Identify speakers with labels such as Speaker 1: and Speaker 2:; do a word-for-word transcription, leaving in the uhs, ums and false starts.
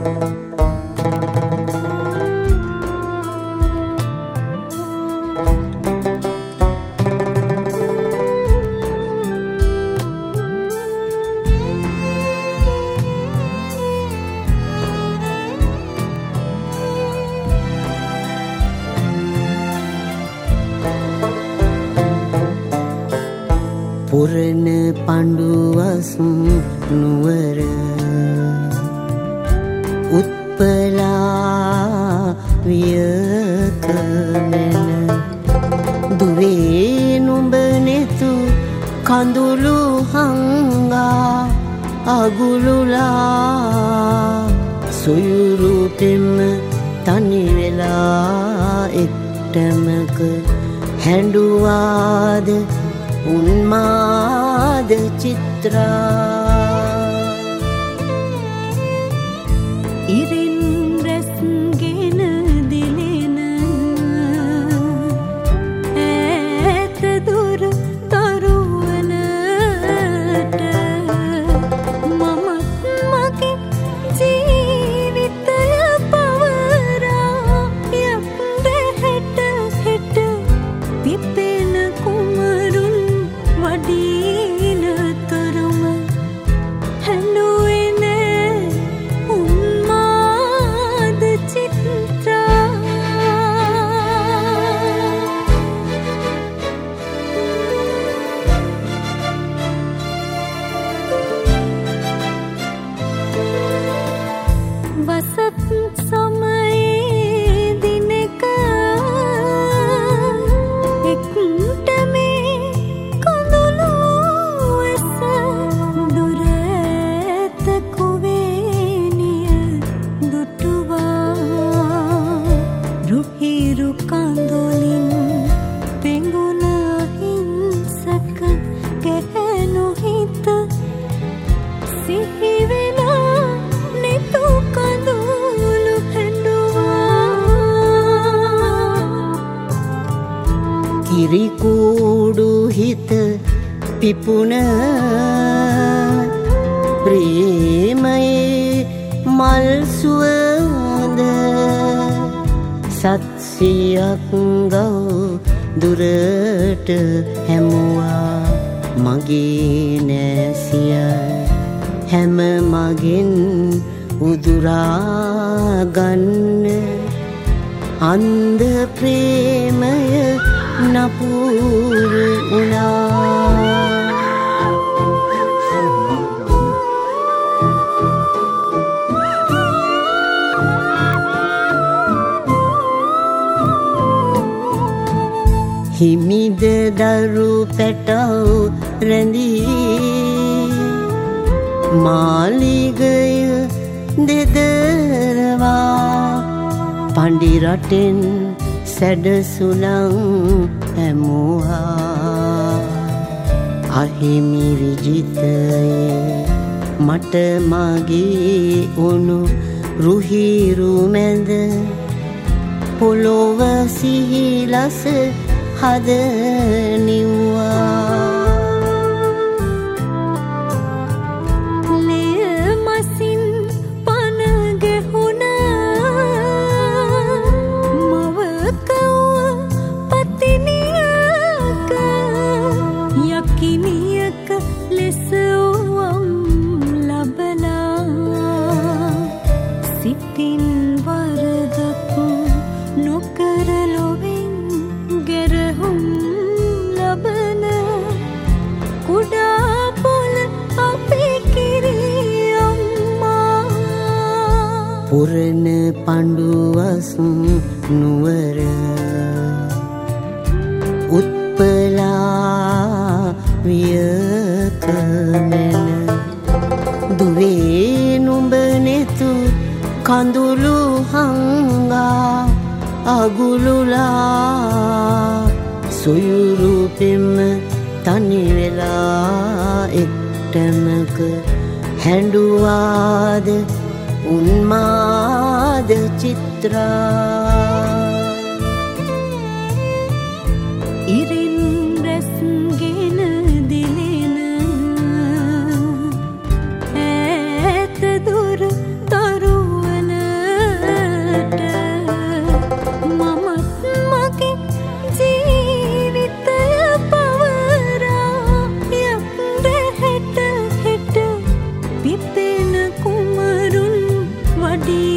Speaker 1: පුරණ පඬුවස් නුවර උත්පලා වියකමන දුවේ නුඹ නෙතු කඳුළු හංගා අගුලුලා සොයුරු පෙම තනි වෙලා එක්ටමක හැඬුවාද උන්මාද චිත්‍රා
Speaker 2: ඉරින් රැස්ගෙන දිලෙන ඈත දුර තරුවලට මම මගේ ජීවිතය පවරා යන්න හෙට හෙට පිපෙන කුමරුන් වඩින තරම හැඬුවෙන උන්මාද චිත්‍රා වසත් සමයේ දිනක එක්ට මේ කඳුළු ඇස දුර ඇත කුවේනිය දුටුවා රුහිරු කඳුලින් පෙඟුන අහිංසක ගැහැණු හිත සිහි වෙලා නිතු කඳුළු හැඬුවා
Speaker 1: කිරිකුඩු හිත පිපුණ ප්‍රේමයේ මල් සුවඳ සත්සියක් ගව් දුරට හැමුවා මගේ නැසිය හැම මගෙන් උදුරා ගන්න අන්ධ ප්‍රේමය නපුර වුණා හිමිද දරු පැටව රැඳී මාලිගය දෙදරවා පණ්ඩි රටෙන් සැඩසුලං හැමුවා අහිමි විජිතයේ මට මගේ උණු රුහිරු මැද පොළොව සිහිලස හද නිව්වා පුරණ පඬුවස් නුවර උත්පලා වියකමන දුවේ නුඹ නෙතු කඳුළු හංගා අගුලුලා සොයුරු පෙම තනි වෙලා එක්ටමක හැඬුවාද උන්මාද චිත්‍රා
Speaker 2: ඉරින් රැස්ගෙන දිලෙන ඈත දුර තරුවල අඩි